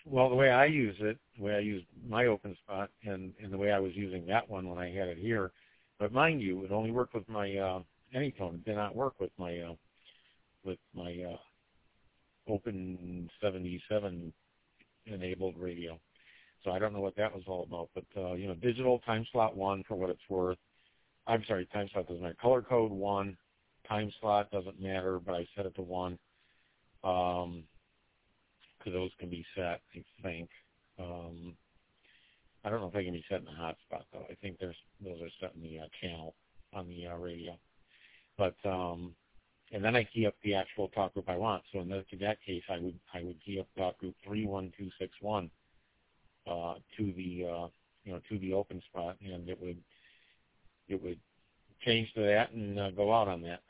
Well, the way I use it, the way I use my open spot, and the way I was using that one when I had it here, but mind you, it only worked with my Anytone. It did not work with my Open 77 enabled radio. So I don't know what that was all about. But digital time slot 1 for what it's worth. I'm sorry, time slot doesn't matter. Color code 1, time slot doesn't matter, but I set it to 1. Because those can be set, I think. I don't know if they can be set in the hotspot, though. I think those are set in the channel on the radio. But and then I key up the actual talk group I want. So in that case, I would key up talk group 31261 to the open spot, and it would change to that and go out on that.